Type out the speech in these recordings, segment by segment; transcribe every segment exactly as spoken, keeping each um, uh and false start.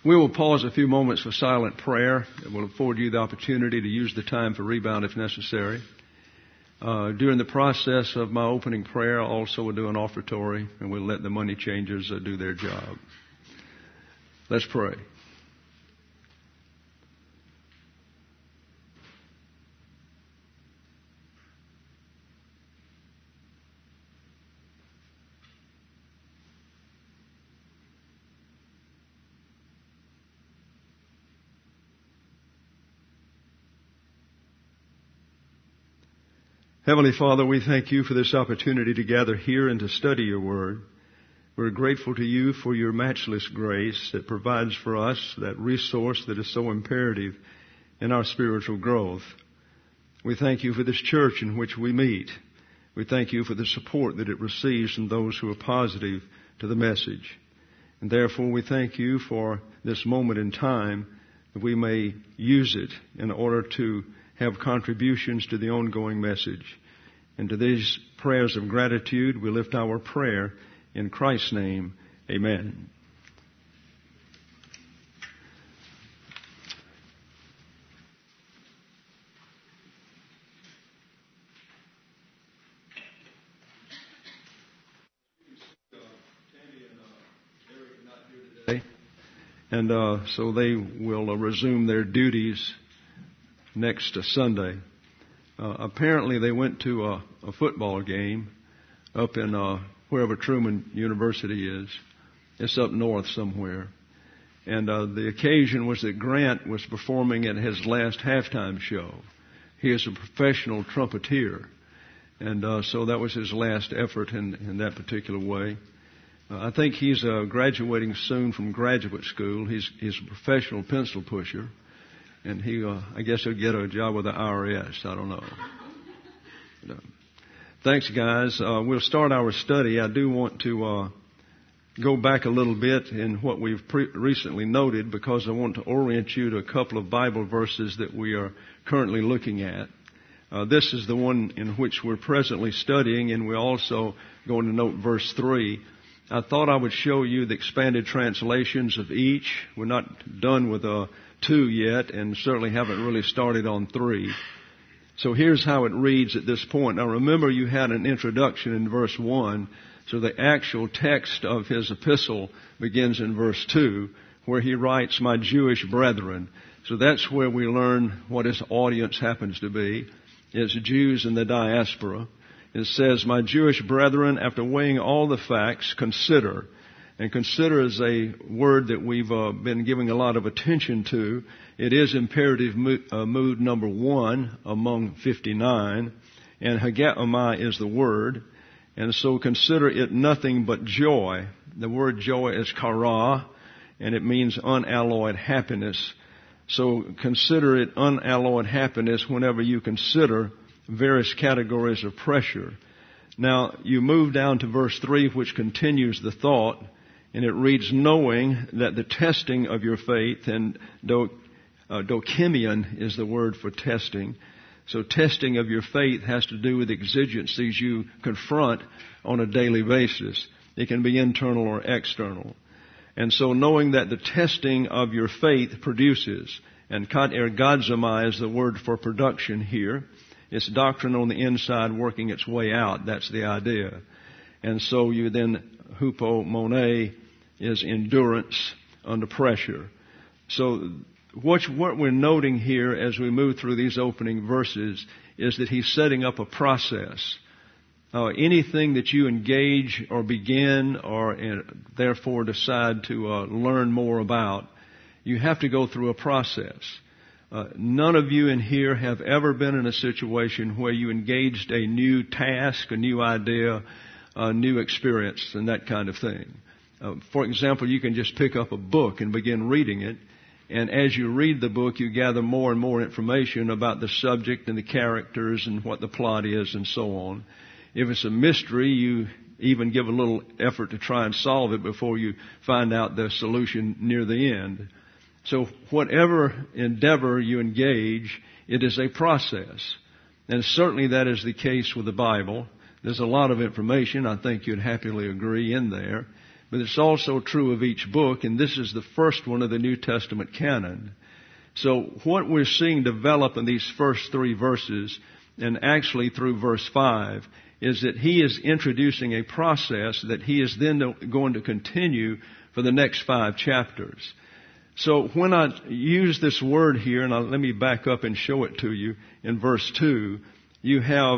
We will pause a few moments for silent prayer. It will afford you the opportunity to use the time for rebound if necessary. Uh, during the process of my opening prayer, I also will do an offertory, and we'll let the money changers uh, do their job. Let's pray. Heavenly Father, we thank you for this opportunity to gather here and to study your word. We're grateful to you for your matchless grace that provides for us that resource that is so imperative in our spiritual growth. We thank you for this church in which we meet. We thank you for the support that it receives from those who are positive to the message. And therefore we thank you for this moment in time that we may use it in order to have contributions to the ongoing message. And to these prayers of gratitude, we lift our prayer in Christ's name. Amen. And uh, so they will uh, resume their duties next Sunday. Uh, apparently they went to a, a football game up in uh, wherever Truman University is. It's up north somewhere. And uh, the occasion was that Grant was performing at his last halftime show. He is a professional trumpeter. And uh, so that was his last effort in, in that particular way. Uh, I think he's uh, graduating soon from graduate school. He's, he's a professional pencil pusher. And he, uh, I guess he'll get a job with the I R S. I don't know. But, uh, thanks, guys. Uh, we'll start our study. I do want to uh, go back a little bit in what we've pre- recently noted because I want to orient you to a couple of Bible verses that we are currently looking at. Uh, this is the one in which we're presently studying, and we're also going to note verse three. I thought I would show you the expanded translations of each. We're not done with uh, two yet, and certainly haven't really started on three. So here's how it reads at this point. Now remember, you had an introduction in verse one, so the actual text of his epistle begins in verse two, where he writes, "My Jewish brethren." So that's where we learn what his audience happens to be. It's Jews in the diaspora. It says, "My Jewish brethren, after weighing all the facts, consider." And consider is a word that we've uh, been giving a lot of attention to. It is imperative mood, uh, mood number one among fifty-nine. And hagiomai is the word. And so consider it nothing but joy. The word joy is kara, and it means unalloyed happiness. So consider it unalloyed happiness whenever you consider various categories of pressure. Now, you move down to verse three, which continues the thought. And it reads, "Knowing that the testing of your faith," and do, uh, dokimion is the word for testing. So testing of your faith has to do with exigencies you confront on a daily basis. It can be internal or external. And so knowing that the testing of your faith produces, and kat ergadzomai is the word for production here. It's doctrine on the inside working its way out. That's the idea. And so you then, hupomone, is endurance under pressure. So what, what we're noting here as we move through these opening verses is that he's setting up a process. Uh, anything that you engage or begin or uh, therefore decide to uh, learn more about, you have to go through a process. Uh, none of you in here have ever been in a situation where you engaged a new task, a new idea, a new experience, and that kind of thing. Uh, for example, you can just pick up a book and begin reading it, and as you read the book, you gather more and more information about the subject and the characters and what the plot is and so on. If it's a mystery, you even give a little effort to try and solve it before you find out the solution near the end. So whatever endeavor you engage, it is a process. And certainly that is the case with the Bible. There's a lot of information, I think you'd happily agree, in there. but it's also true of each book, and this is the first one of the New Testament canon. So what we're seeing develop in these first three verses, and actually through verse five, is that he is introducing a process that he is then going to continue for the next five chapters. So when I use this word here, and I'll, let me back up and show it to you in verse two, you have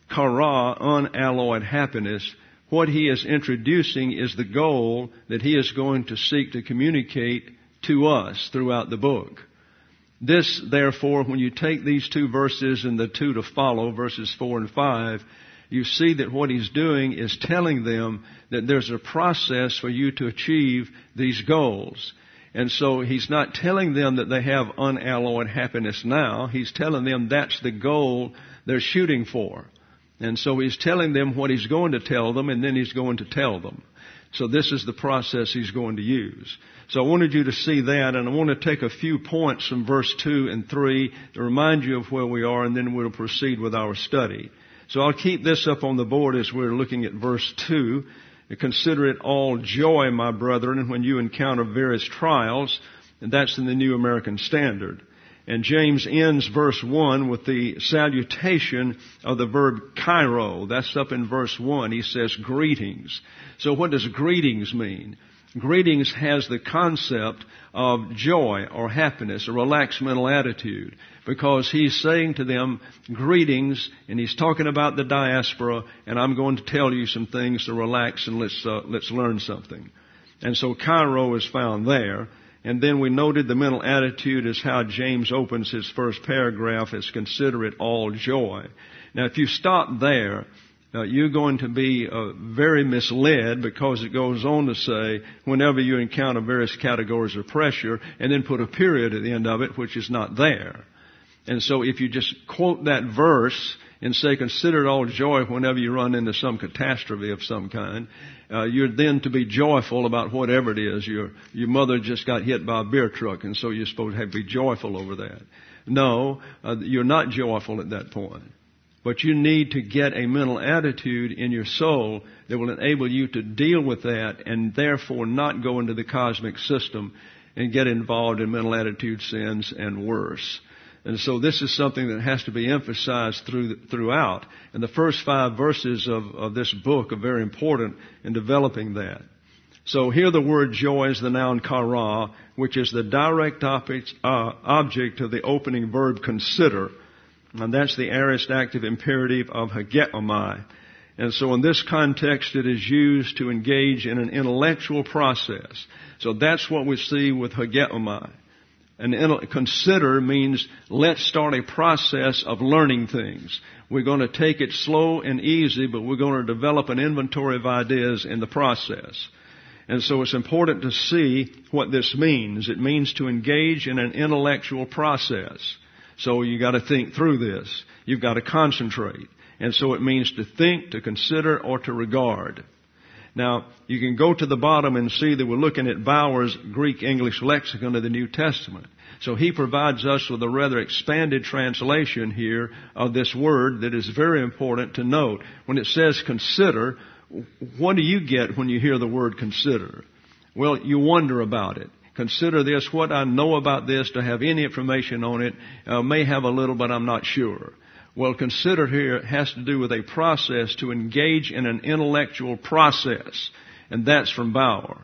kara, unalloyed happiness. What he is introducing is the goal that he is going to seek to communicate to us throughout the book. This, therefore, when you take these two verses and the two to follow, verses four and five, you see that what he's doing is telling them that there's a process for you to achieve these goals. And so he's not telling them that they have unalloyed happiness now. He's telling them that's the goal they're shooting for. And so he's telling them what he's going to tell them, and then he's going to tell them. So this is the process he's going to use. So I wanted you to see that, and I want to take a few points from verse two and three to remind you of where we are, and then we'll proceed with our study. So I'll keep this up on the board as we're looking at verse two. Consider it all joy, my brethren, when you encounter various trials, and that's in the New American Standard. And James ends verse one with the salutation of the verb kairo. That's up in verse one. He says greetings. So what does greetings mean? Greetings has the concept of joy or happiness, a relaxed mental attitude, because he's saying to them, greetings, and he's talking about the diaspora, and I'm going to tell you some things to relax and let's, uh, let's learn something. And so kairo is found there. And then we noted the mental attitude is how James opens his first paragraph as consider it all joy. Now, if you stop there, uh, you're going to be uh, very misled, because it goes on to say, whenever you encounter various categories of pressure, and then put a period at the end of it, which is not there. And so if you just quote that verse and say, consider it all joy whenever you run into some catastrophe of some kind, uh, you're then to be joyful about whatever it is. Your, your mother just got hit by a beer truck, and so you're supposed to have to be joyful over that. No, uh, you're not joyful at that point. But you need to get a mental attitude in your soul that will enable you to deal with that, and therefore not go into the cosmic system and get involved in mental attitude sins and worse. And so this is something that has to be emphasized through, throughout. And the first five verses of, of this book are very important in developing that. So here the word joy is the noun kara, which is the direct object, uh, object of the opening verb consider. And that's the aorist active imperative of hageomai. And so in this context, it is used to engage in an intellectual process. So that's what we see with hageomai. And consider means let's start a process of learning things. We're going to take it slow and easy, but we're going to develop an inventory of ideas in the process. And so it's important to see what this means. It means to engage in an intellectual process. So you got to think through this. You've got to concentrate. And so it means to think, to consider, or to regard. Now, you can go to the bottom and see that we're looking at Bauer's Greek-English lexicon of the New Testament. So he provides us with a rather expanded translation here of this word that is very important to note. When it says consider, what do you get when you hear the word consider? Well, you wonder about it. Consider this, what I know about this, to have any information on it, uh, may have a little, but I'm not sure. Well, consider here has to do with a process to engage in an intellectual process. And that's from Bauer.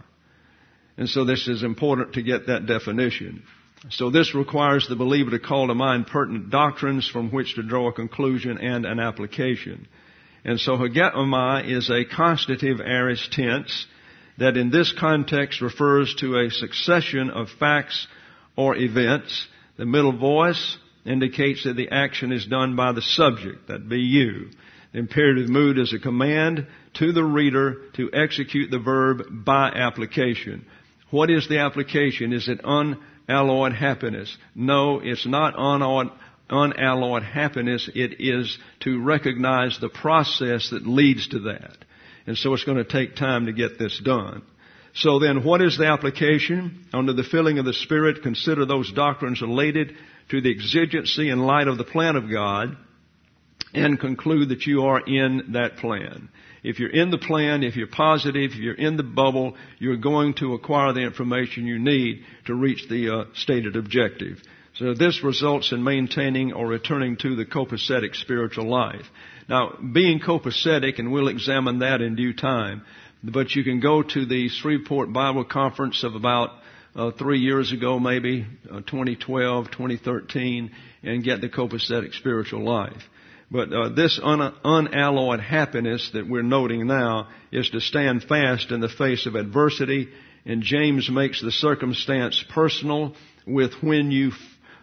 And so this is important to get that definition. So this requires the believer to call to mind pertinent doctrines from which to draw a conclusion and an application. And so hageomai is a constative aorist tense that in this context refers to a succession of facts or events. The middle voice indicates that the action is done by the subject, that be you. The imperative mood is a command to the reader to execute the verb by application. What is the application? Is it unalloyed happiness? No, it's not unalloyed, unalloyed happiness. It is to recognize the process that leads to that. And so it's going to take time to get this done. So then what is the application? Under the filling of the Spirit, consider those doctrines related to the exigency and light of the plan of God, and conclude that you are in that plan. If you're in the plan, if you're positive, if you're in the bubble, you're going to acquire the information you need to reach the uh, stated objective. So this results in maintaining or returning to the copacetic spiritual life. Now, being copacetic, and we'll examine that in due time, but you can go to the Shreveport Bible Conference of about uh, three years ago, maybe, uh, twenty twelve, twenty thirteen, and get the copacetic spiritual life. But uh, this un- unalloyed happiness that we're noting now is to stand fast in the face of adversity, and James makes the circumstance personal with when you f-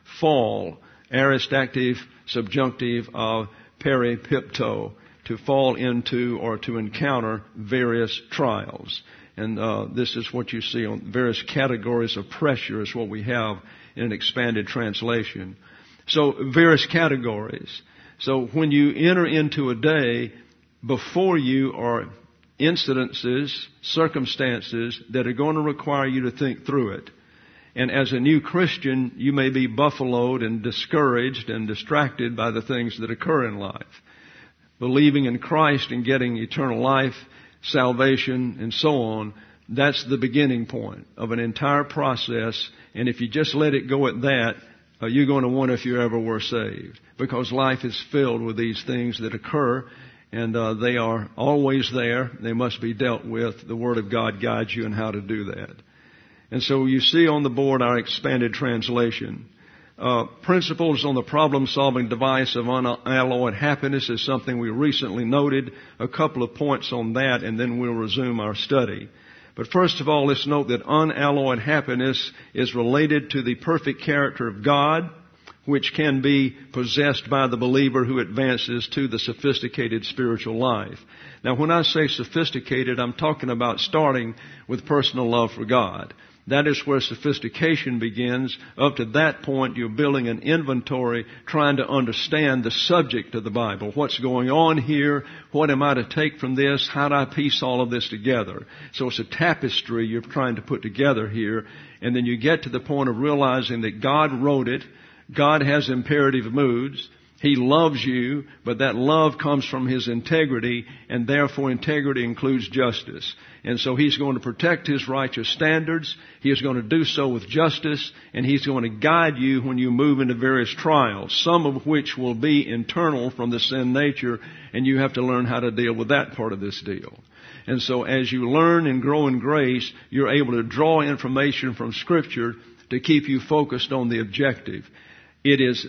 fall, aorist active, subjunctive of peripipto, to fall into or to encounter various trials. And uh, this is what you see on various categories of pressure is what we have in an expanded translation. So various categories. So when you enter into a day, before you are incidences, circumstances that are going to require you to think through it. And as a new Christian, you may be buffaloed and discouraged and distracted by the things that occur in life. Believing in Christ and getting eternal life, salvation, and so on, that's the beginning point of an entire process. And if you just let it go at that, uh, you're going to wonder if you ever were saved. Because life is filled with these things that occur, and uh, they are always there. They must be dealt with. The Word of God guides you in how to do that. And so you see on the board our expanded translation. Uh, principles on the problem-solving device of unalloyed happiness is something we recently noted. A couple of points on that, and then we'll resume our study. But first of all, let's note that unalloyed happiness is related to the perfect character of God, which can be possessed by the believer who advances to the sophisticated spiritual life. Now, when I say sophisticated, I'm talking about starting with personal love for God. That is where sophistication begins. Up to that point, you're building an inventory, trying to understand the subject of the Bible. What's going on here? What am I to take from this? How do I piece all of this together? So it's a tapestry you're trying to put together here. And then you get to the point of realizing that God wrote it. God has imperative moods. He loves you, but that love comes from His integrity, and therefore integrity includes justice. And so He's going to protect His righteous standards. He is going to do so with justice, and He's going to guide you when you move into various trials, some of which will be internal from the sin nature, and you have to learn how to deal with that part of this deal. And so as you learn and grow in grace, you're able to draw information from Scripture to keep you focused on the objective. It is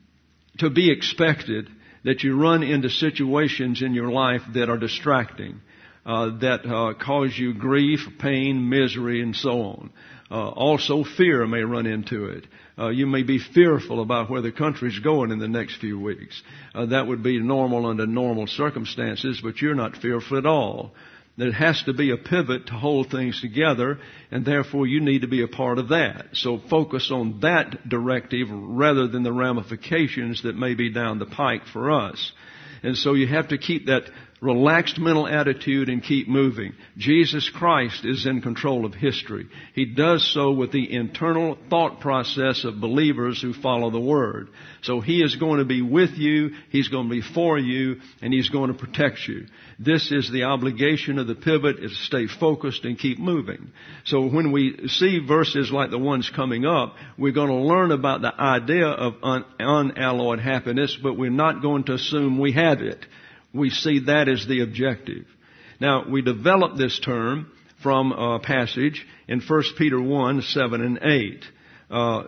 to be expected that you run into situations in your life that are distracting, uh, that uh, cause you grief, pain, misery, and so on. Uh, also, fear may run into it. Uh, you may be fearful about where the country's going in the next few weeks. Uh, that would be normal under normal circumstances, but you're not fearful at all. There has to be a pivot to hold things together, and therefore you need to be a part of that. So focus on that directive rather than the ramifications that may be down the pike for us. And so you have to keep that relaxed mental attitude and keep moving. Jesus Christ is in control of history. He does so with the internal thought process of believers who follow the Word. So He is going to be with you, He's going to be for you, and He's going to protect you. This is the obligation of the pivot, is to stay focused and keep moving. So when we see verses like the ones coming up, we're going to learn about the idea of un- unalloyed happiness, but we're not going to assume we have it. We see that as the objective. Now, we develop this term from a passage in First Peter one, seven and eight. Uh,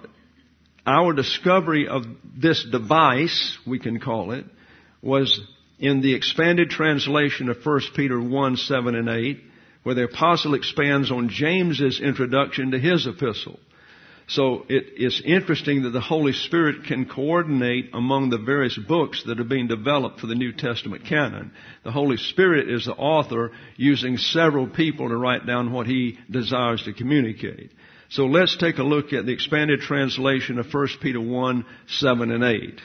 our discovery of this device, we can call it, was in the expanded translation of First Peter one, seven and eight, where the apostle expands on James's introduction to his epistle. So it, it's interesting that the Holy Spirit can coordinate among the various books that are being developed for the New Testament canon. The Holy Spirit is the author, using several people to write down what He desires to communicate. So let's take a look at the expanded translation of First Peter one, seven and eight.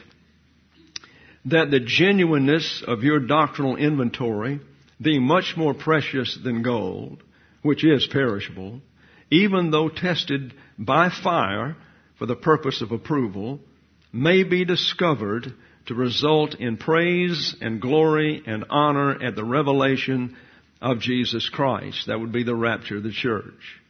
That the genuineness of your doctrinal inventory, being much more precious than gold, which is perishable, even though tested by fire for the purpose of approval, may be discovered to result in praise and glory and honor at the revelation of Jesus Christ. That would be the rapture of the church.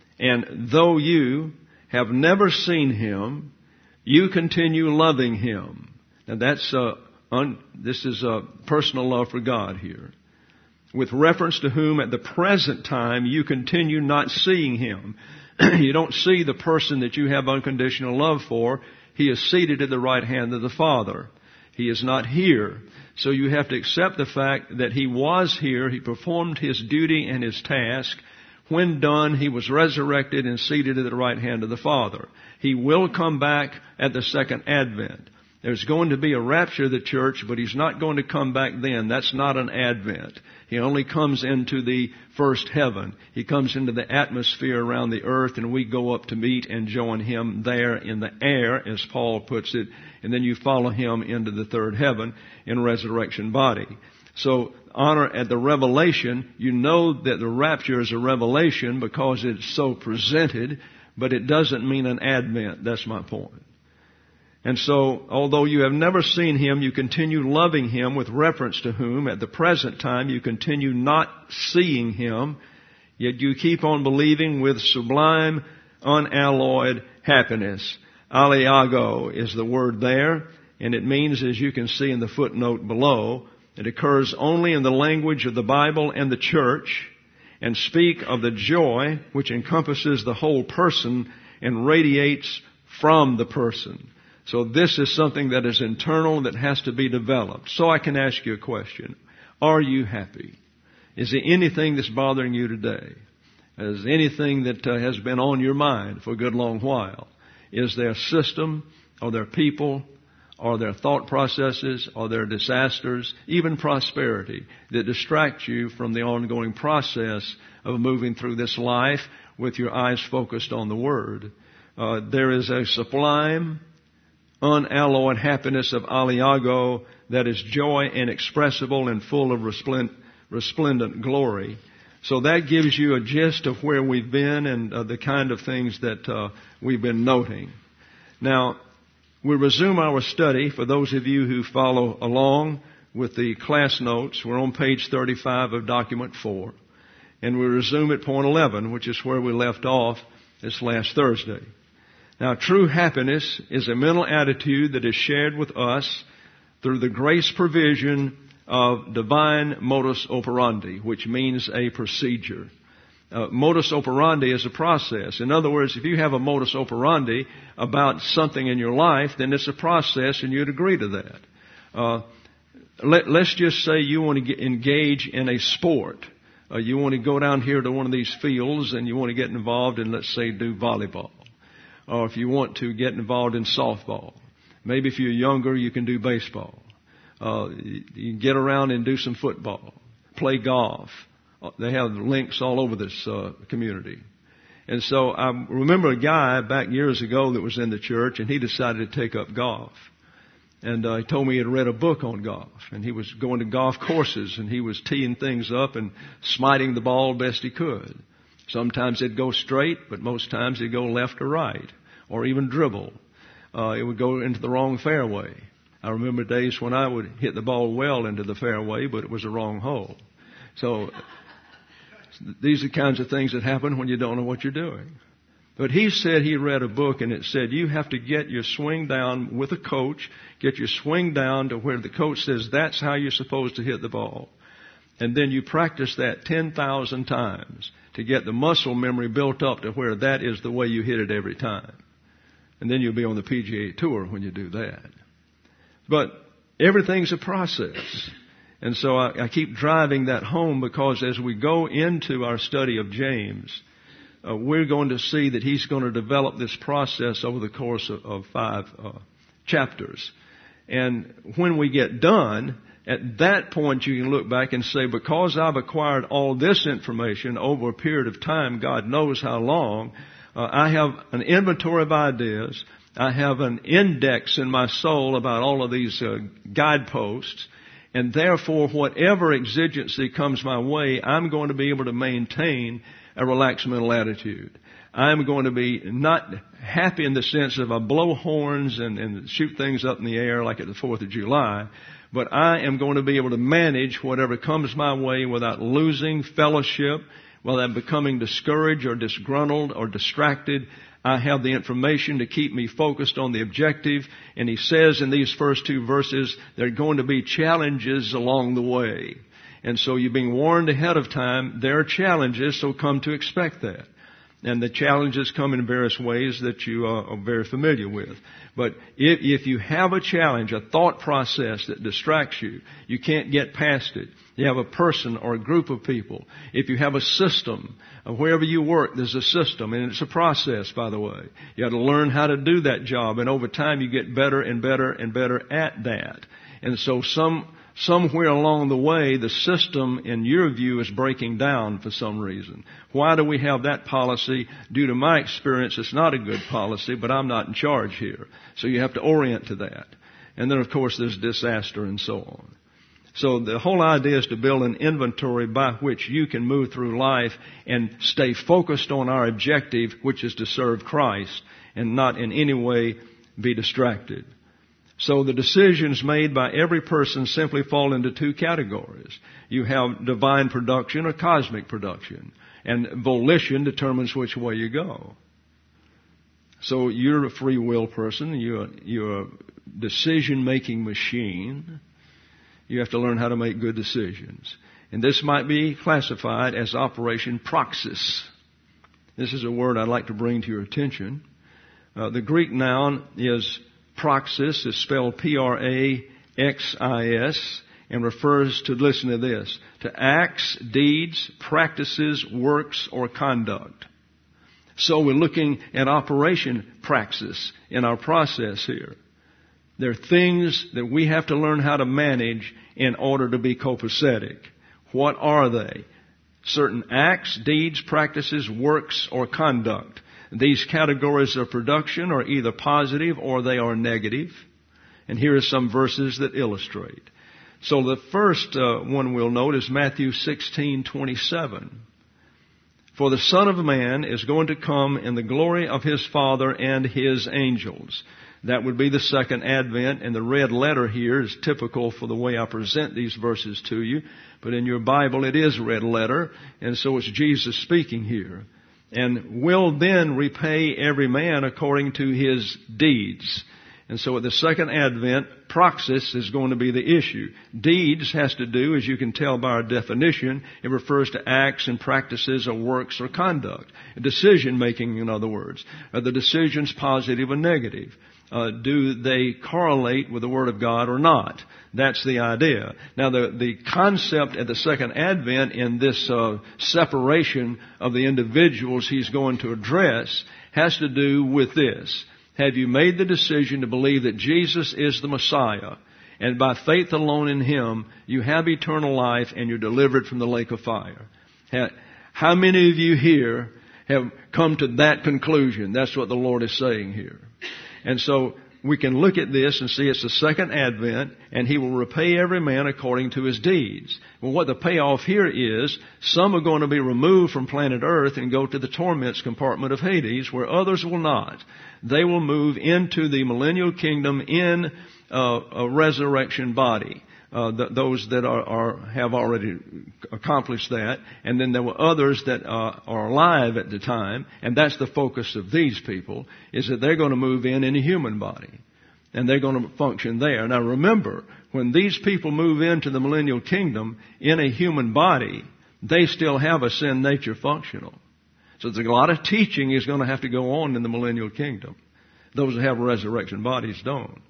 And though you have never seen Him, you continue loving Him. Now that's, uh, un, this is a personal love for God here. With reference to whom at the present time you continue not seeing Him. You don't see the person that you have unconditional love for. He is seated at the right hand of the Father. He is not here. So you have to accept the fact that He was here. He performed His duty and His task. When done, He was resurrected and seated at the right hand of the Father. He will come back at the second advent. There's going to be a rapture of the church, but He's not going to come back then. That's not an advent. He only comes into the first heaven. He comes into the atmosphere around the earth, and we go up to meet and join Him there in the air, as Paul puts it, and then you follow Him into the third heaven in resurrection body. So, honor at the revelation, you know that the rapture is a revelation because it's so presented, but it doesn't mean an advent. That's my point. And so, although you have never seen Him, you continue loving Him, with reference to whom at the present time you continue not seeing Him, yet you keep on believing with sublime, unalloyed happiness. Aliago is the word there, and it means, as you can see in the footnote below, it occurs only in the language of the Bible and the church, and speak of the joy which encompasses the whole person and radiates from the person. So this is something that is internal, that has to be developed. So I can ask you a question. Are you happy? Is there anything that's bothering you today? Is there anything that uh, has been on your mind for a good long while? Is there a system? Are there people? Are there thought processes? Are there disasters? Even prosperity that distract you from the ongoing process of moving through this life with your eyes focused on the Word? Uh, there is a sublime, unalloyed happiness of Aliago that is joy inexpressible and full of resplendent, resplendent glory. So that gives you a gist of where we've been and uh, the kind of things that uh, we've been noting. Now, we resume our study. For those of you who follow along with the class notes, we're on page thirty-five of document four. And we resume at point eleven, which is where we left off this last Thursday. Now, true happiness is a mental attitude that is shared with us through the grace provision of divine modus operandi, which means a procedure. Uh, modus operandi is a process. In other words, if you have a modus operandi about something in your life, then it's a process, and you'd agree to that. Uh, let, let's just say you want to get, engage in a sport. Uh, you want to go down here to one of these fields, and you want to get involved in, let's say, do volleyball. Or if you want to get involved in softball. Maybe if you're younger, you can do baseball. Uh, you, you can get around and do some football. Play golf. They have links all over this uh, community. And so I remember a guy back years ago that was in the church, and he decided to take up golf. And uh, he told me he had read a book on golf. And he was going to golf courses, and he was teeing things up and smiting the ball best he could. Sometimes it'd go straight, but most times it'd go left or right, or even dribble. Uh, it would go into the wrong fairway. I remember days when I would hit the ball well into the fairway, but it was a wrong hole. So these are the kinds of things that happen when you don't know what you're doing. But he said he read a book, and it said you have to get your swing down with a coach, get your swing down to where the coach says that's how you're supposed to hit the ball. And then you practice that ten thousand times to get the muscle memory built up to where that is the way you hit it every time. And then you'll be on the P G A Tour when you do that. But everything's a process. And so I, I keep driving that home, because as we go into our study of James, uh, we're going to see that he's going to develop this process over the course of, of five uh, chapters. And when we get done, at that point you can look back and say, because I've acquired all this information over a period of time, God knows how long, uh, I have an inventory of ideas. I have an index in my soul about all of these uh, guideposts. And therefore, whatever exigency comes my way, I'm going to be able to maintain a relaxed mental attitude. I'm going to be not happy in the sense of I blow horns and, and shoot things up in the air like at the fourth of July, but I am going to be able to manage whatever comes my way without losing fellowship, without becoming discouraged or disgruntled or distracted. I have the information to keep me focused on the objective. And he says in these first two verses, there are going to be challenges along the way. And so you're being warned ahead of time. There are challenges, so come to expect that. And the challenges come in various ways that you are very familiar with. But if, if you have a challenge, a thought process that distracts you, you can't get past it. You have a person or a group of people. If you have a system, wherever you work, there's a system, and it's a process, by the way. You have to learn how to do that job, and over time you get better and better and better at that. And so some Somewhere along the way, the system, in your view, is breaking down for some reason. Why do we have that policy? Due to my experience, it's not a good policy, but I'm not in charge here. So you have to orient to that. And then, of course, there's disaster and so on. So the whole idea is to build an inventory by which you can move through life and stay focused on our objective, which is to serve Christ, and not in any way be distracted. So the decisions made by every person simply fall into two categories. You have divine production or cosmic production. And volition determines which way you go. So you're a free will person. You're, you're a decision-making machine. You have to learn how to make good decisions. And this might be classified as Operation Praxis. This is a word I'd like to bring to your attention. Uh, the Greek noun is praxis, is spelled P R A X I S, and refers to, listen to this, to acts, deeds, practices, works, or conduct. So we're looking at Operation Praxis in our process here. There are things that we have to learn how to manage in order to be copacetic. What are they? Certain acts, deeds, practices, works, or conduct. These categories of production are either positive or they are negative. And here are some verses that illustrate. So the first uh, one we'll note is Matthew sixteen twenty-seven. For the Son of Man is going to come in the glory of His Father and His angels. That would be the second advent, and the red letter here is typical for the way I present these verses to you. But in your Bible it is red letter, and so it's Jesus speaking here. And will then repay every man according to his deeds. And so at the second advent, praxis is going to be the issue. Deeds has to do, as you can tell by our definition, it refers to acts and practices or works or conduct. Decision making, in other words. Are the decisions positive or negative? Uh, do they correlate with the Word of God or not? That's the idea. Now, the, the concept at the second advent in this uh, separation of the individuals He's going to address has to do with this. Have you made the decision to believe that Jesus is the Messiah, and by faith alone in Him, you have eternal life and you're delivered from the lake of fire? How many of you here have come to that conclusion? That's what the Lord is saying here. And so we can look at this and see it's the second advent, and He will repay every man according to his deeds. Well, what the payoff here is, some are going to be removed from planet Earth and go to the torments compartment of Hades, where others will not. They will move into the millennial kingdom in uh, a resurrection body. Uh, th- those that are, are have already accomplished that, and then there were others that uh, are alive at the time, and that's the focus of these people, is that they're going to move in in a human body, and they're going to function there. Now remember, when these people move into the millennial kingdom in a human body, they still have a sin nature functional. So there's a lot of teaching is going to have to go on in the millennial kingdom. Those that have resurrection bodies don't.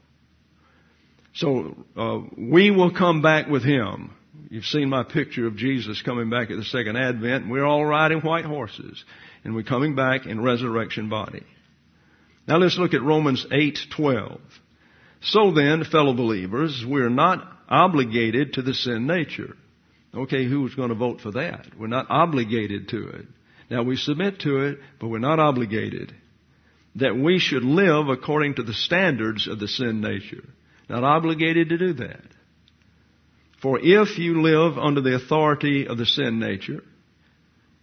So uh, we will come back with Him. You've seen my picture of Jesus coming back at the second advent. We're all riding white horses, and we're coming back in resurrection body. Now let's look at Romans eight twelve. So then, fellow believers, we're not obligated to the sin nature. Okay, who's going to vote for that? We're not obligated to it. Now we submit to it, but we're not obligated. That we should live according to the standards of the sin nature. Not obligated to do that. For if you live under the authority of the sin nature,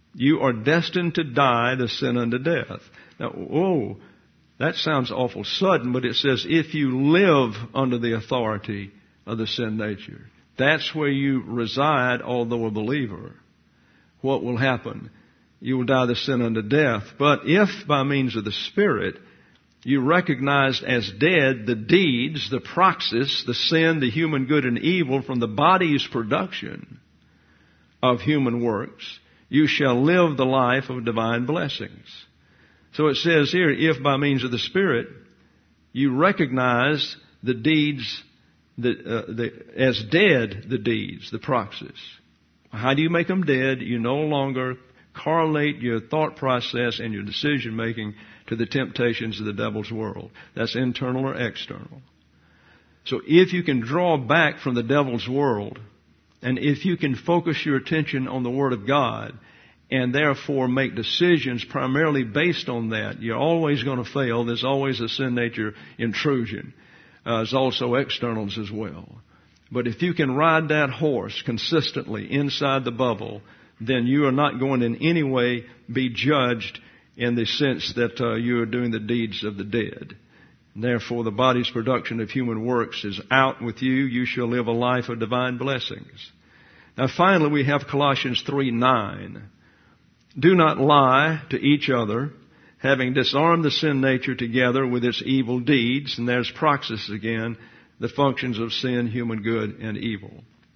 You are destined to die to sin unto death. Now, whoa, that sounds awful sudden, but it says if you live under the authority of the sin nature. That's where you reside, although a believer. What will happen? You will die to sin unto death. But if by means of the Spirit you recognized as dead the deeds, the praxis, the sin, the human good and evil from the body's production of human works, you shall live the life of divine blessings. So it says here, if by means of the Spirit you recognize the deeds, the, uh, the, as dead the deeds, the praxis. How do you make them dead? You no longer correlate your thought process and your decision making to the temptations of the devil's world. That's internal or external. So if you can draw back from the devil's world, and if you can focus your attention on the Word of God, and therefore make decisions primarily based on that, you're always going to fail. There's always a sin nature intrusion. Uh, there's also externals as well. But if you can ride that horse consistently inside the bubble, then you are not going to in any way be judged in the sense that uh, you are doing the deeds of the dead. And therefore, the body's production of human works is out with you. You shall live a life of divine blessings. Now, finally, we have Colossians three nine. Do not lie to each other, having disarmed the sin nature together with its evil deeds. And there's praxis again, the functions of sin, human good, and evil.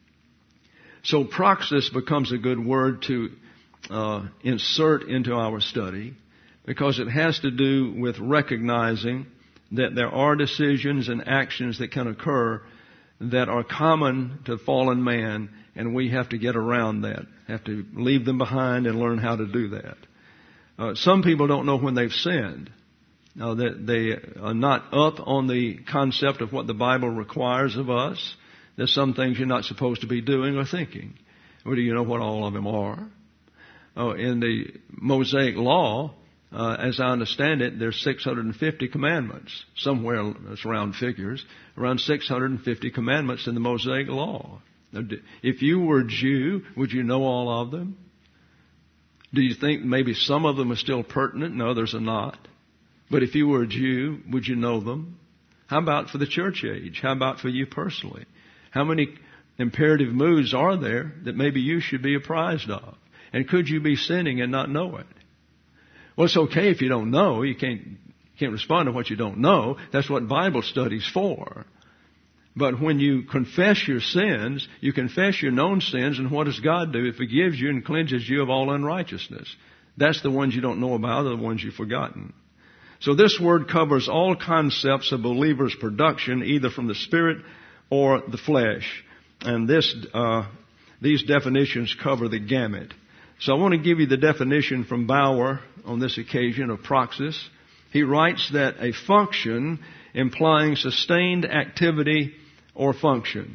So praxis becomes a good word to uh, insert into our study because it has to do with recognizing that there are decisions and actions that can occur that are common to fallen man, and we have to get around that, have to leave them behind and learn how to do that. Uh, some people don't know when they've sinned. Now, that they are not up on the concept of what the Bible requires of us. There's some things you're not supposed to be doing or thinking. Well, do you know what all of them are? Oh, in the Mosaic Law, uh, as I understand it, there's six hundred fifty commandments. Somewhere, that's round figures, around six hundred fifty commandments in the Mosaic Law. Now, if you were a Jew, would you know all of them? Do you think maybe some of them are still pertinent and others are not? But if you were a Jew, would you know them? How about for the church age? How about for you personally? How many imperative moods are there that maybe you should be apprised of? And could you be sinning and not know it? Well, it's okay if you don't know. You can't, can't respond to what you don't know. That's what Bible study's for. But when you confess your sins, you confess your known sins, and what does God do? He forgives you and cleanses you of all unrighteousness. That's the ones you don't know about, or the ones you've forgotten. So this word covers all concepts of believers' production, either from the Spirit or the flesh. And this, uh, these definitions cover the gamut. So I want to give you the definition from Bauer on this occasion of praxis. He writes that a function implying sustained activity or function.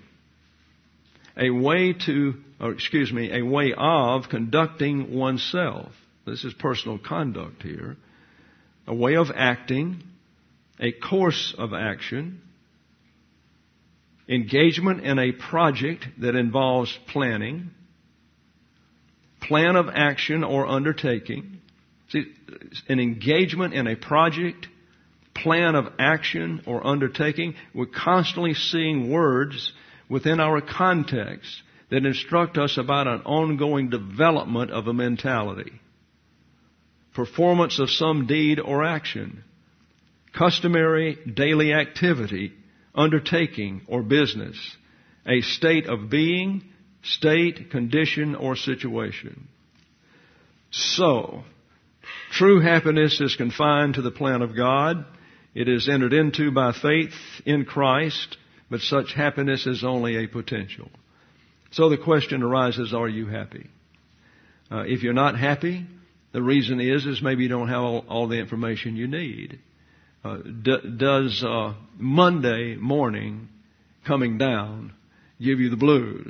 A way to, or excuse me, a way of conducting oneself. This is personal conduct here. A way of acting, a course of action, engagement in a project that involves planning, plan of action or undertaking. See, an engagement in a project, plan of action or undertaking. We're constantly seeing words within our context that instruct us about an ongoing development of a mentality. Performance of some deed or action. Customary daily activity, undertaking, or business. A state of being, state, condition, or situation. So, true happiness is confined to the plan of God. It is entered into by faith in Christ, but such happiness is only a potential. So the question arises, are you happy? Uh, if you're not happy, the reason is, is maybe you don't have all, all the information you need. Uh, d- does uh, Monday morning coming down give you the blues?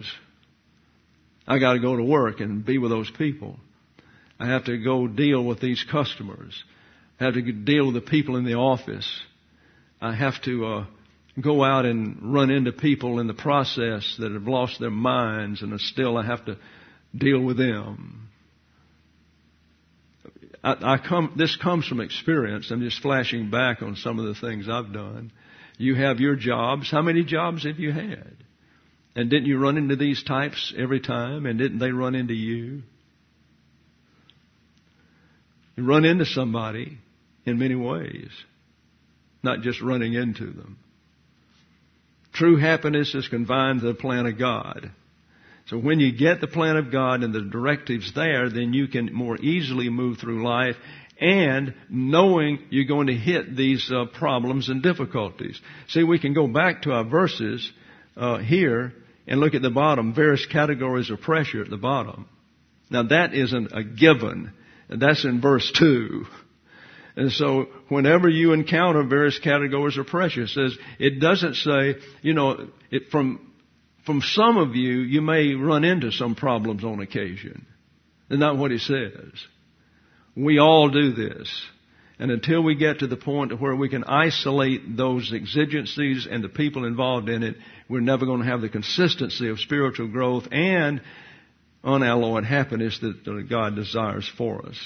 I got to go to work and be with those people. I have to go deal with these customers. I have to deal with the people in the office. I have to uh, go out and run into people in the process that have lost their minds, and still I have to deal with them. I, I come, this comes from experience. I'm just flashing back on some of the things I've done. You have your jobs. How many jobs have you had? And didn't you run into these types every time? And didn't they run into you? You run into somebody in many ways, not just running into them. True happiness is confined to the plan of God. So when you get the plan of God and the directives there, then you can more easily move through life, and knowing you're going to hit these uh, problems and difficulties. See, we can go back to our verses uh, here and look at the bottom, various categories of pressure at the bottom. Now that isn't a given. That's in verse two. And so whenever you encounter various categories of pressure, it says, it doesn't say, you know, it, from, from some of you, you may run into some problems on occasion. That's not what it says. We all do this. And until we get to the point where we can isolate those exigencies and the people involved in it, we're never going to have the consistency of spiritual growth and unalloyed happiness that God desires for us.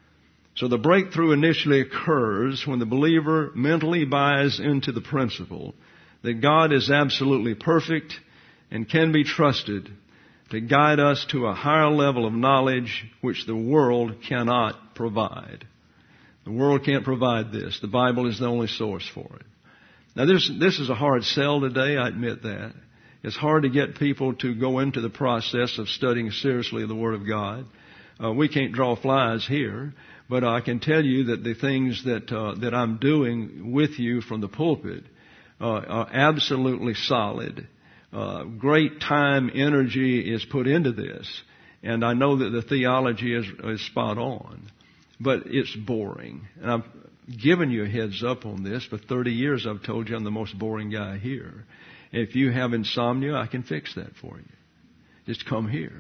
So the breakthrough initially occurs when the believer mentally buys into the principle that God is absolutely perfect and can be trusted to guide us to a higher level of knowledge which the world cannot provide. The world can't provide this. The Bible is the only source for it. Now this, this is a hard sell today, I admit that. It's hard to get people to go into the process of studying seriously the Word of God. Uh, we can't draw flies here, but I can tell you that the things that uh, that I'm doing with you from the pulpit uh, are absolutely solid. Uh, great time, energy is put into this, and I know that the theology is, is spot on, but it's boring. And I've given you a heads up on this. For thirty years I've told you I'm the most boring guy here. If you have insomnia, I can fix that for you. Just come here.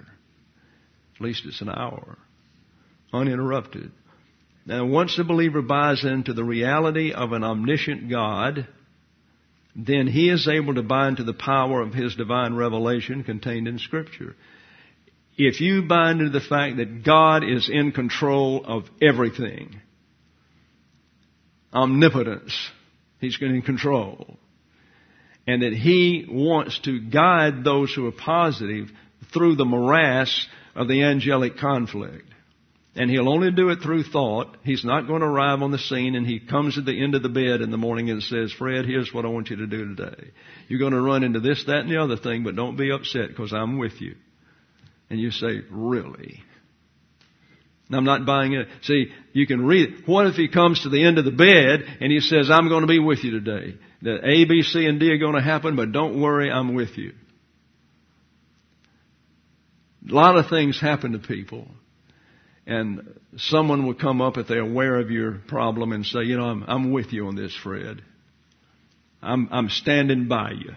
At least it's an hour. Uninterrupted. Now, once the believer buys into the reality of an omniscient God, then he is able to buy into the power of His divine revelation contained in Scripture. If you buy into the fact that God is in control of everything, omnipotence, He's in control, and that He wants to guide those who are positive through the morass of the angelic conflict. And He'll only do it through thought. He's not going to arrive on the scene and He comes at the end of the bed in the morning and says, Fred, here's what I want you to do today. You're going to run into this, that, and the other thing, but don't be upset because I'm with you. And you say, really? I'm not buying it. See, you can read it. What if He comes to the end of the bed and He says, I'm going to be with you today. The A, B, C, and D are going to happen, but don't worry, I'm with you. A lot of things happen to people. And someone will come up if they're aware of your problem and say, you know, I'm, I'm with you on this, Fred. I'm, I'm standing by you.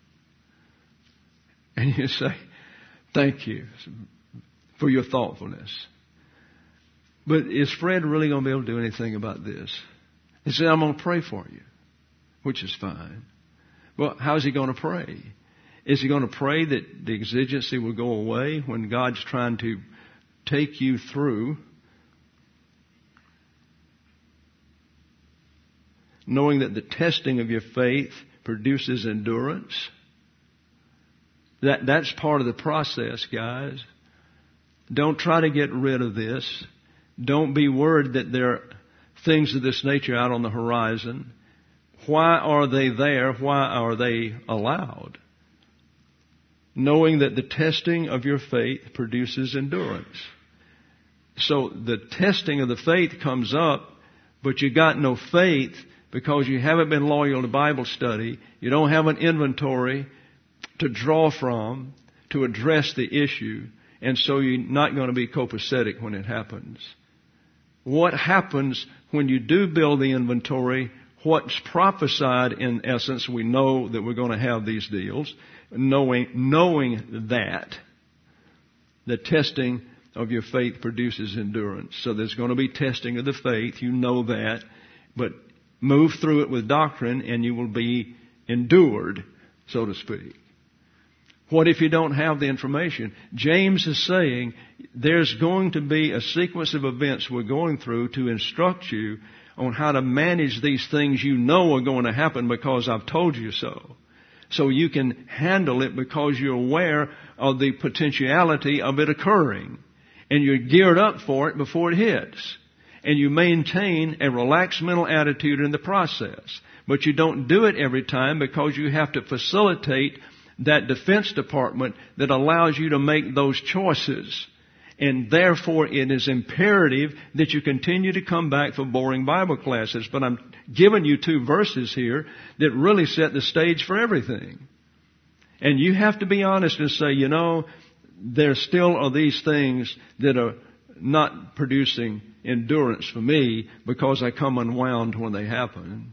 And you say, thank you for your thoughtfulness. But is Fred really going to be able to do anything about this? He said, I'm going to pray for you, which is fine. Well, how's he going to pray? Is he going to pray that the exigency will go away when God's trying to take you through, knowing that the testing of your faith produces endurance? That, that's part of the process, guys. Don't try to get rid of this. Don't be worried that there are things of this nature out on the horizon. Why are they there? Why are they allowed? Knowing that the testing of your faith produces endurance. So the testing of the faith comes up, but you got no faith because you haven't been loyal to Bible study. You don't have an inventory to draw from to address the issue, and so you're not going to be copacetic when it happens. What happens when you do build the inventory? What's prophesied, in essence, we know that we're going to have these deals, knowing, knowing that the testing of your faith produces endurance. So there's going to be testing of the faith, you know that, but move through it with doctrine and you will be endured, so to speak. What if you don't have the information? James is saying there's going to be a sequence of events we're going through to instruct you on how to manage these things you know are going to happen because I've told you so. So you can handle it because you're aware of the potentiality of it occurring. And you're geared up for it before it hits. And you maintain a relaxed mental attitude in the process. But you don't do it every time because you have to facilitate that defense department that allows you to make those choices. And therefore it is imperative that you continue to come back for boring Bible classes. But I'm giving you two verses here that really set the stage for everything. And you have to be honest and say, you know, there still are these things that are not producing endurance for me because I come unwound when they happen.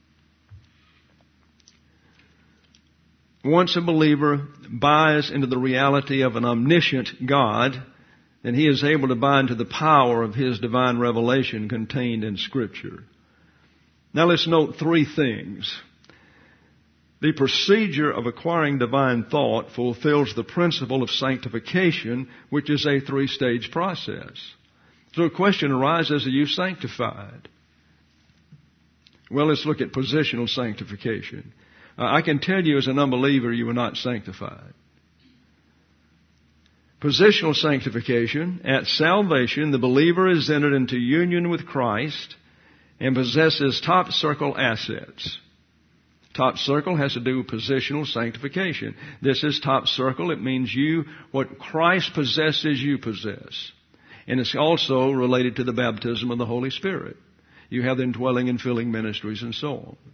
Once a believer buys into the reality of an omniscient God, then he is able to buy into the power of His divine revelation contained in Scripture. Now let's note three things. The procedure of acquiring divine thought fulfills the principle of sanctification, which is a three-stage process. So a question arises, are you sanctified? Well, let's look at positional sanctification. Uh, I can tell you as an unbeliever you are not sanctified. Positional sanctification, at salvation, the believer is entered into union with Christ and possesses top circle assets. Top circle has to do with positional sanctification. This is top circle. It means you, what Christ possesses, you possess. And it's also related to the baptism of the Holy Spirit. You have the indwelling and filling ministries and so on.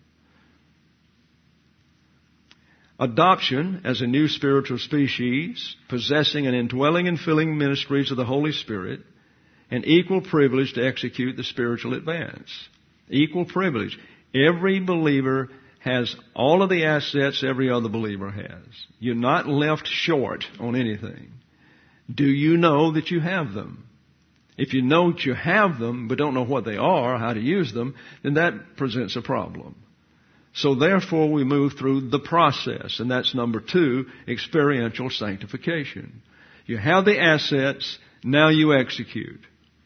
Adoption as a new spiritual species, possessing an indwelling and filling ministries of the Holy Spirit, and equal privilege to execute the spiritual advance. Equal privilege. Every believer has all of the assets every other believer has. You're not left short on anything. Do you know that you have them? If you know that you have them but don't know what they are, how to use them, then that presents a problem. So therefore we move through the process, and that's number two, experiential sanctification. You have the assets, now you execute.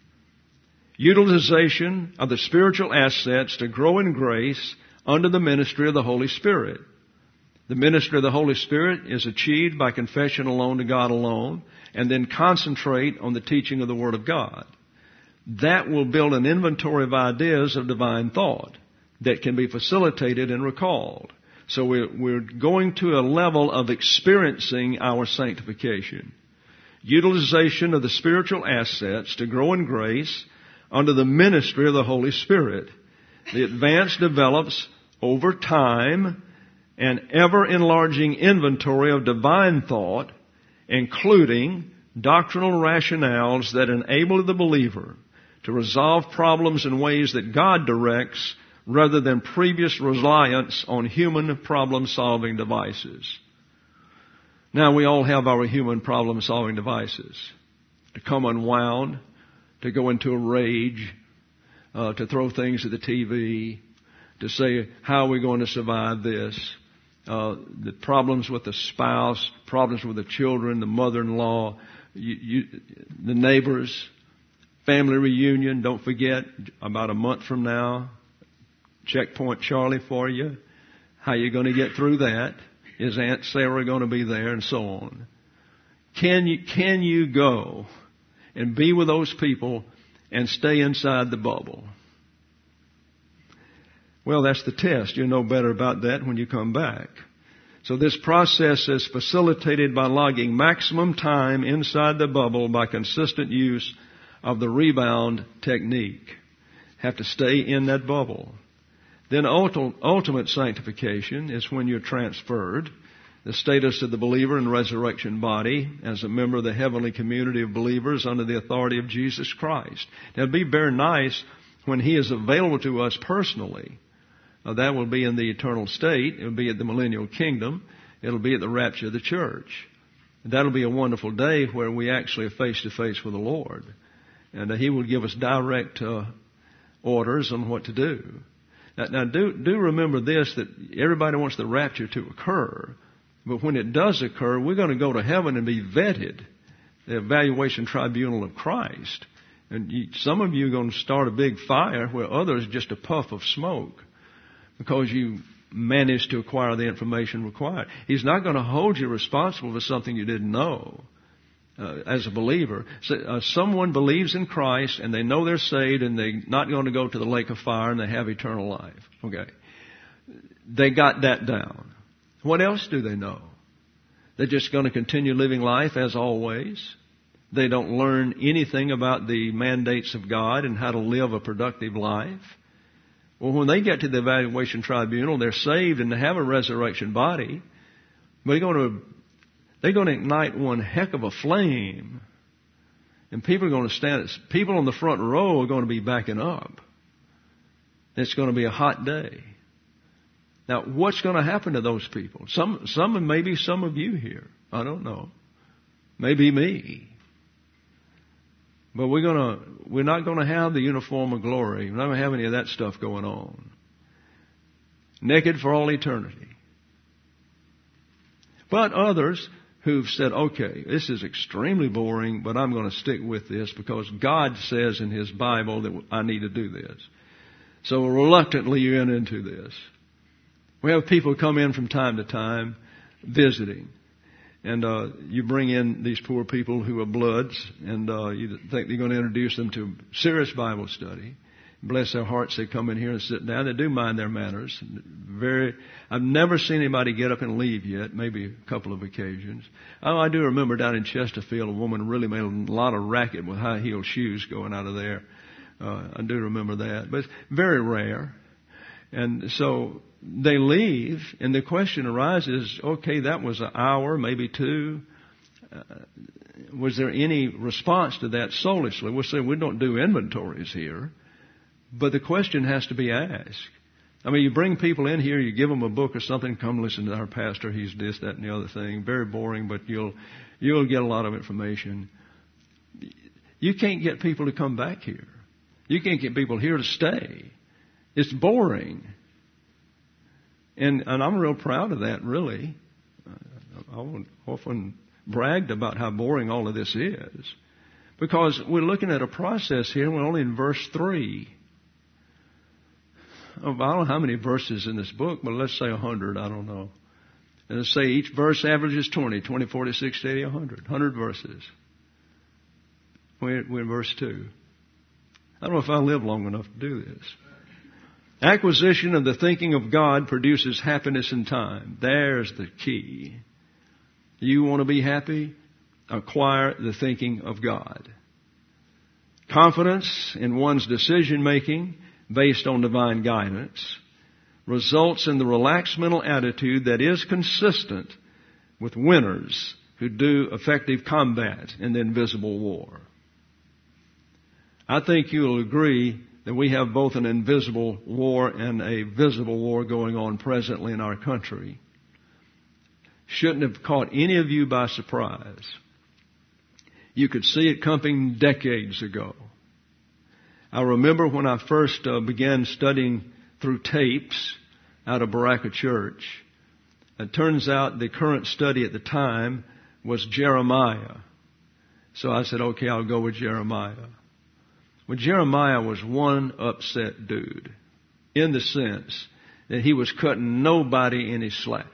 Utilization of the spiritual assets to grow in grace under the ministry of the Holy Spirit. The ministry of the Holy Spirit is achieved by confession alone to God alone, and then concentrate on the teaching of the Word of God. That will build an inventory of ideas of divine thought that can be facilitated and recalled. So we're, we're going to a level of experiencing our sanctification. Utilization of the spiritual assets to grow in grace under the ministry of the Holy Spirit. The advance develops over time an ever-enlarging inventory of divine thought, including doctrinal rationales that enable the believer to resolve problems in ways that God directs rather than previous reliance on human problem-solving devices. Now, we all have our human problem-solving devices. To come unwound, to go into a rage, uh, to throw things at the T V, to say, how are we going to survive this? Uh, the problems with the spouse, problems with the children, the mother-in-law, you, you, the neighbors, family reunion. Don't forget, about a month from now, Checkpoint Charlie for you. How you going to get through that? Is Aunt Sarah going to be there? And so on. Can you, can you go and be with those people and stay inside the bubble? Well, that's the test. You'll know better about that when you come back. So this process is facilitated by logging maximum time inside the bubble by consistent use of the rebound technique. Have to stay in that bubble. Then ultimate sanctification is when you're transferred. The status of the believer in the resurrection body as a member of the heavenly community of believers under the authority of Jesus Christ. Now, it'd be very nice when He is available to us personally. Uh, that will be in the eternal state. It will be at the millennial kingdom. It'll be at the rapture of the church. That'll be a wonderful day where we actually are face to face with the Lord. And uh, He will give us direct uh, orders on what to do. Now, now do, do remember this, that everybody wants the rapture to occur. But when it does occur, we're going to go to heaven and be vetted, the evaluation tribunal of Christ. And you, some of you are going to start a big fire where others just a puff of smoke because you managed to acquire the information required. He's not going to hold you responsible for something you didn't know. Uh, as a believer, so, uh, someone believes in Christ and they know they're saved and they're not going to go to the lake of fire and they have eternal life. Okay. They got that down. What else do they know? They're just going to continue living life as always. They don't learn anything about the mandates of God and how to live a productive life. Well, when they get to the evaluation tribunal, they're saved and they have a resurrection body, but they're going to They're going to ignite one heck of a flame. And people are going to stand, people on the front row are going to be backing up. It's going to be a hot day. Now, what's going to happen to those people? Some, some, maybe some of you here. I don't know. Maybe me. But we're going to, we're not going to have the uniform of glory. We're not going to have any of that stuff going on. Naked for all eternity. But others who've said, okay, this is extremely boring, but I'm going to stick with this because God says in His Bible that I need to do this. So reluctantly you enter into this. We have people come in from time to time visiting. And uh, you bring in these poor people who are bloods, and uh, you think you're going to introduce them to serious Bible study. Bless their hearts, they come in here and sit down. They do mind their manners. Very, I've never seen anybody get up and leave yet, maybe a couple of occasions. Oh, I do remember down in Chesterfield, a woman really made a lot of racket with high-heeled shoes going out of there. Uh, I do remember that, but it's very rare. And so they leave, and the question arises, okay, that was an hour, maybe two. Uh, was there any response to that soulishly? We'll say we don't do inventories here. But the question has to be asked. I mean, you bring people in here, you give them a book or something, come listen to our pastor, he's this, that, and the other thing. Very boring, but you'll you'll get a lot of information. You can't get people to come back here. You can't get people here to stay. It's boring. And and I'm real proud of that, really. I often bragged about how boring all of this is. Because we're looking at a process here, and we're only in verse three. Oh, I don't know how many verses in this book, but let's say a hundred, I don't know. And let's say each verse averages twenty, twenty, forty, sixty, eighty, a hundred. a hundred verses. We're, we're in verse two. I don't know if I'll live long enough to do this. Acquisition of the thinking of God produces happiness in time. There's the key. You want to be happy? Acquire the thinking of God. Confidence in one's decision making based on divine guidance results in the relaxed mental attitude that is consistent with winners who do effective combat in the invisible war. I think you'll agree that we have both an invisible war and a visible war going on presently in our country. Shouldn't have caught any of you by surprise. You could see it coming decades ago. I remember when I first uh, began studying through tapes out of Baraka Church. It turns out the current study at the time was Jeremiah. So I said, okay, I'll go with Jeremiah. Well, Jeremiah was one upset dude in the sense that he was cutting nobody any slack.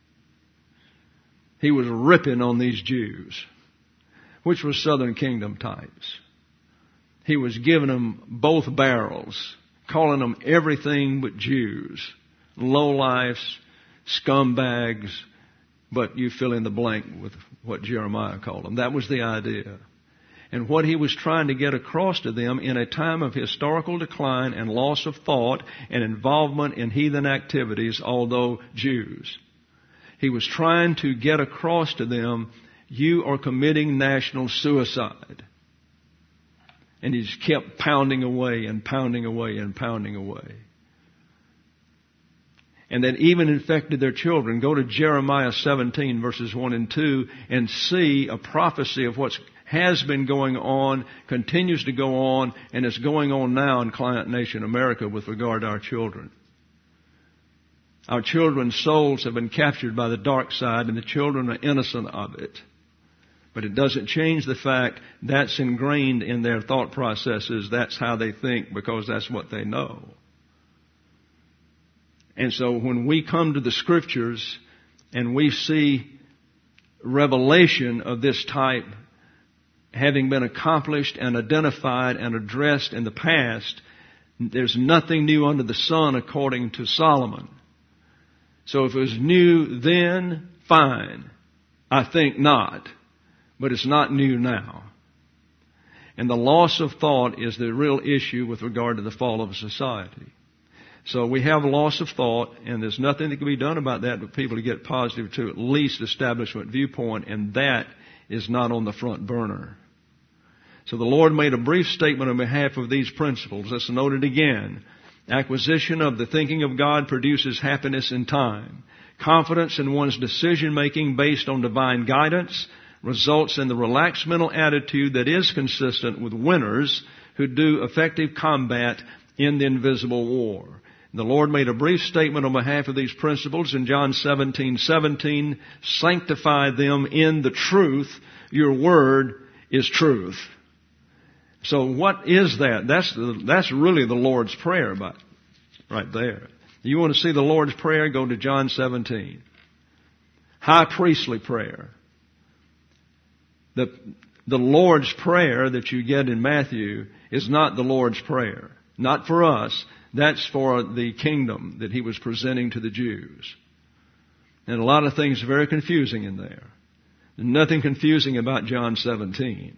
He was ripping on these Jews, which was Southern Kingdom types. He was giving them both barrels, calling them everything but Jews, lowlifes, scumbags, but you fill in the blank with what Jeremiah called them. That was the idea. And what he was trying to get across to them in a time of historical decline and loss of thought and involvement in heathen activities, although Jews. He was trying to get across to them, you are committing national suicide. And he just kept pounding away and pounding away and pounding away. And that even infected their children. Go to Jeremiah seventeen verses one and two and see a prophecy of what has been going on, continues to go on, and is going on now in Client Nation America with regard to our children. Our children's souls have been captured by the dark side, and the children are innocent of it. But it doesn't change the fact that's ingrained in their thought processes. That's how they think, because that's what they know. And so when we come to the Scriptures and we see revelation of this type having been accomplished and identified and addressed in the past, there's nothing new under the sun according to Solomon. So if it was new then, fine. I think not. But it's not new now. And the loss of thought is the real issue with regard to the fall of society. So we have loss of thought, and there's nothing that can be done about that but people to get positive to at least establishment viewpoint, and that is not on the front burner. So the Lord made a brief statement on behalf of these principles. Let's note it again. Acquisition of the thinking of God produces happiness in time. Confidence in one's decision making based on divine guidance results in the relaxed mental attitude that is consistent with winners who do effective combat in the invisible war. The Lord made a brief statement on behalf of these principles in John seventeen seventeen. Sanctify them in the truth. Your word is truth. So what is that? That's the, that's really the Lord's Prayer, but right there. You want to see the Lord's Prayer? Go to John seventeen. High priestly prayer. The, the Lord's Prayer that you get in Matthew is not the Lord's Prayer. Not for us. That's for the kingdom that He was presenting to the Jews. And a lot of things are very confusing in there. There's nothing confusing about John seventeen.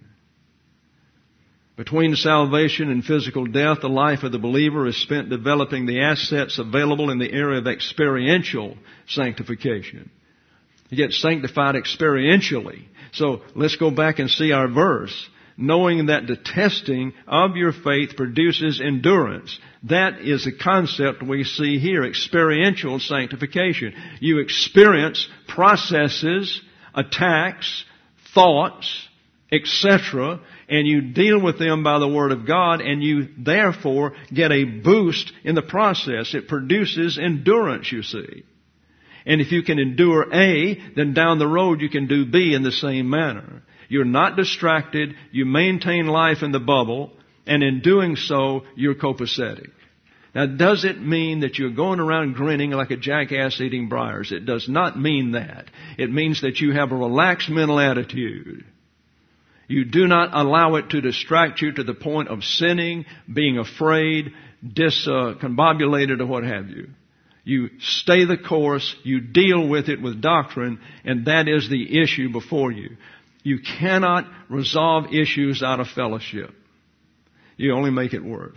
Between salvation and physical death, the life of the believer is spent developing the assets available in the area of experiential sanctification. You get sanctified experientially. So let's go back and see our verse. Knowing that the testing of your faith produces endurance. That is the concept we see here, experiential sanctification. You experience processes, attacks, thoughts, et cetera, and you deal with them by the Word of God, and you therefore get a boost in the process. It produces endurance, you see. And if you can endure A, then down the road you can do B in the same manner. You're not distracted, you maintain life in the bubble, and in doing so, you're copacetic. Now, does it mean that you're going around grinning like a jackass eating briars? It does not mean that. It means that you have a relaxed mental attitude. You do not allow it to distract you to the point of sinning, being afraid, discombobulated, or what have you. You stay the course, you deal with it with doctrine, and that is the issue before you. You cannot resolve issues out of fellowship. You only make it worse.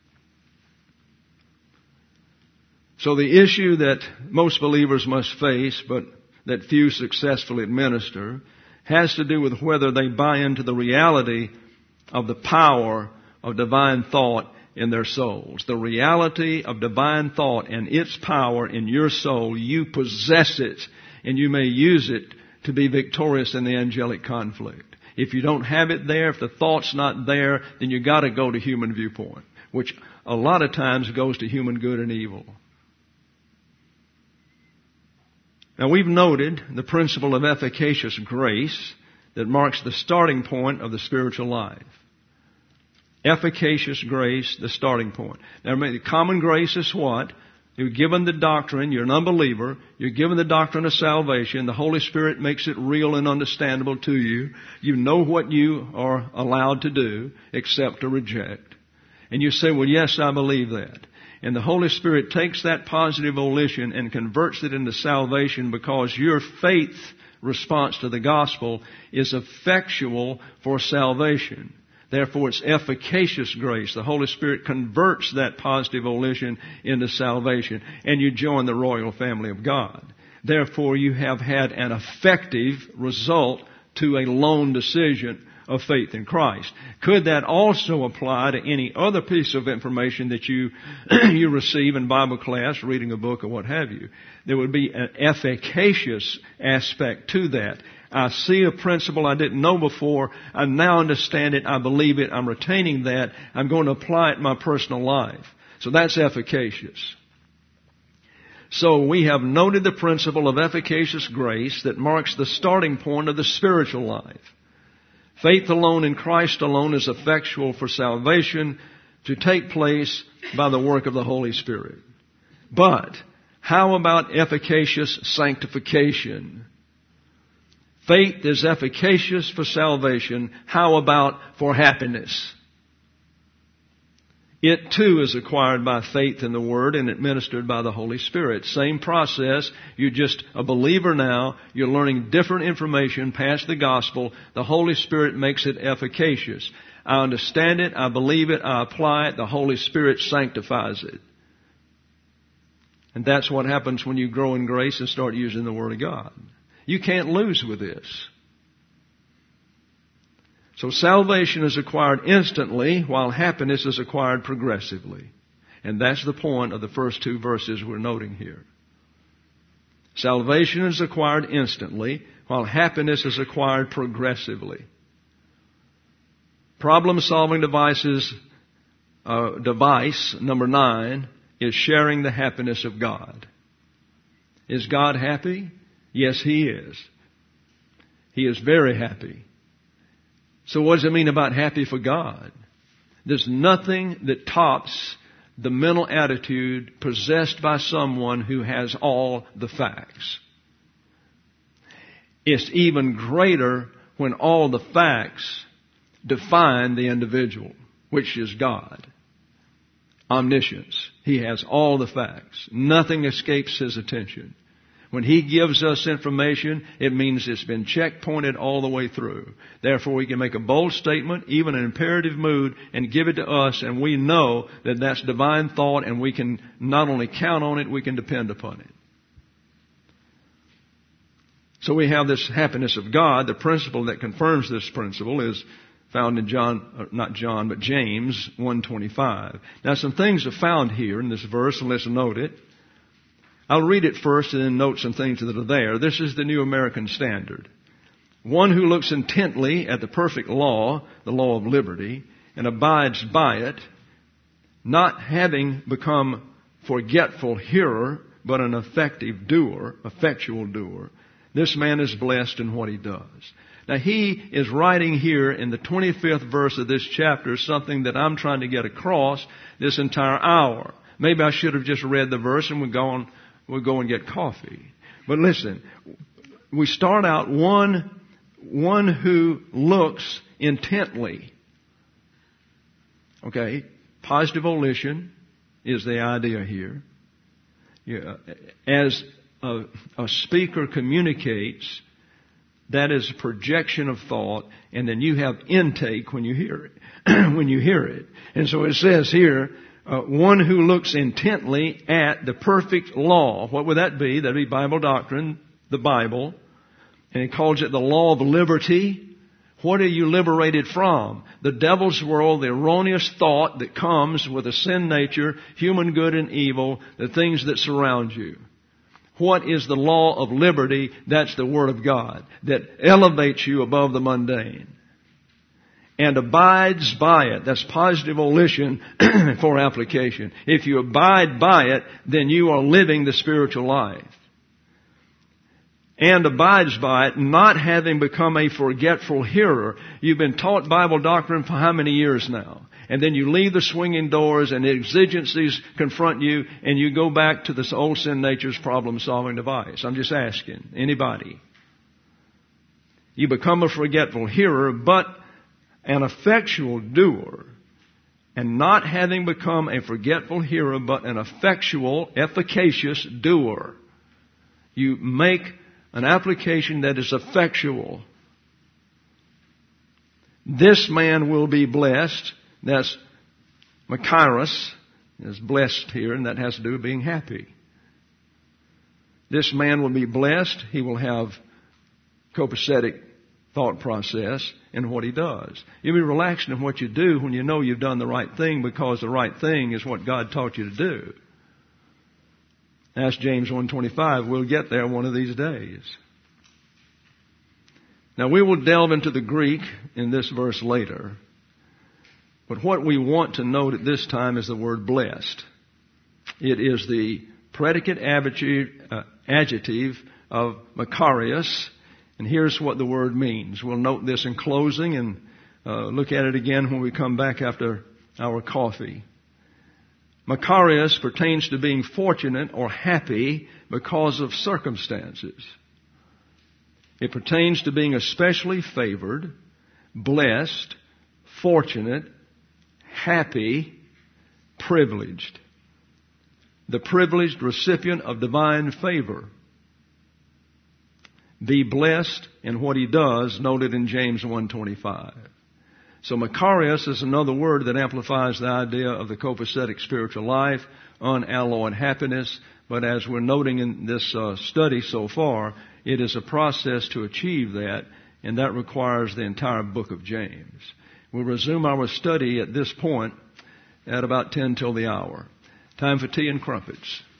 So the issue that most believers must face, but that few successfully administer, has to do with whether they buy into the reality of the power of divine thought in their souls. The reality of divine thought and its power in your soul, you possess it, and you may use it to be victorious in the angelic conflict. If you don't have it there, if the thought's not there, then you got to go to human viewpoint, which a lot of times goes to human good and evil. Now, we've noted the principle of efficacious grace that marks the starting point of the spiritual life. Efficacious grace, the starting point. Now, the common grace is what? You're given the doctrine, you're an unbeliever, you're given the doctrine of salvation, the Holy Spirit makes it real and understandable to you. You know what you are allowed to do, accept or reject. And you say, well, yes, I believe that. And the Holy Spirit takes that positive volition and converts it into salvation because your faith response to the gospel is effectual for salvation. Therefore, it's efficacious grace. The Holy Spirit converts that positive volition into salvation, and you join the royal family of God. Therefore, you have had an effective result to a lone decision of faith in Christ. Could that also apply to any other piece of information that you you receive in Bible class, reading a book, or what have you? There would be an efficacious aspect to that. I see a principle I didn't know before. I now understand it. I believe it. I'm retaining that. I'm going to apply it in my personal life. So that's efficacious. So we have noted the principle of efficacious grace that marks the starting point of the spiritual life. Faith alone in Christ alone is effectual for salvation to take place by the work of the Holy Spirit. But how about efficacious sanctification? Faith is efficacious for salvation. How about for happiness? It too is acquired by faith in the Word and administered by the Holy Spirit. Same process. You're just a believer now. You're learning different information past the gospel. The Holy Spirit makes it efficacious. I understand it. I believe it. I apply it. The Holy Spirit sanctifies it. And that's what happens when you grow in grace and start using the Word of God. You can't lose with this. So salvation is acquired instantly, while happiness is acquired progressively. And that's the point of the first two verses we're noting here. Salvation is acquired instantly, while happiness is acquired progressively. Problem-solving devices, uh, device number nine is sharing the happiness of God. Is God happy? Yes, He is. He is very happy. So what does it mean about happy for God? There's nothing that tops the mental attitude possessed by someone who has all the facts. It's even greater when all the facts define the individual, which is God. Omniscience. He has all the facts. Nothing escapes His attention. When He gives us information, it means it's been checkpointed all the way through. Therefore, we can make a bold statement, even an imperative mood, and give it to us, and we know that that's divine thought, and we can not only count on it, we can depend upon it. So we have this happiness of God. The principle that confirms this principle is found in John, not John, but James one twenty-five. Now, some things are found here in this verse, and let's note it. I'll read it first and then note some things that are there. This is the New American Standard. One who looks intently at the perfect law, the law of liberty, and abides by it, not having become forgetful hearer, but an effective doer, effectual doer, this man is blessed in what he does. Now, he is writing here in the twenty-fifth verse of this chapter something that I'm trying to get across this entire hour. Maybe I should have just read the verse and we'd go on We'll go and get coffee. But listen, we start out one, one who looks intently. Okay, positive volition is the idea here. Yeah, as a, a speaker communicates, that is a projection of thought, and then you have intake when you hear it. when you hear it. And so it says here, Uh, one who looks intently at the perfect law. What would that be? That would be Bible doctrine, the Bible. And he calls it the law of liberty. What are you liberated from? The devil's world, the erroneous thought that comes with a sin nature, human good and evil, the things that surround you. What is the law of liberty? That's the Word of God that elevates you above the mundane. And abides by it. That's positive volition for application. If you abide by it, then you are living the spiritual life. And abides by it, not having become a forgetful hearer. You've been taught Bible doctrine for how many years now? And then you leave the swinging doors and the exigencies confront you and you go back to this old sin nature's problem-solving device. I'm just asking. Anybody? You become a forgetful hearer, but an effectual doer, and not having become a forgetful hearer, but an effectual, efficacious doer. You make an application that is effectual. This man will be blessed. That's Makairos is blessed here, and that has to do with being happy. This man will be blessed. He will have copacetic thought process in what he does. You'll be relaxed in what you do when you know you've done the right thing, because the right thing is what God taught you to do. Ask James one twenty-five. We'll get there one of these days. Now, we will delve into the Greek in this verse later. But what we want to note at this time is the word blessed. It is the predicate adjective, uh, adjective of Makarios. And here's what the word means. We'll note this in closing and uh, look at it again when we come back after our coffee. Makarios pertains to being fortunate or happy because of circumstances. It pertains to being especially favored, blessed, fortunate, happy, privileged. The privileged recipient of divine favor. Be blessed in what he does, noted in James one twenty-five. So Makarios is another word that amplifies the idea of the copacetic spiritual life, unalloyed happiness. But as we're noting in this uh, study so far, it is a process to achieve that, and that requires the entire book of James. We'll resume our study at this point at about ten till the hour. Time for tea and crumpets.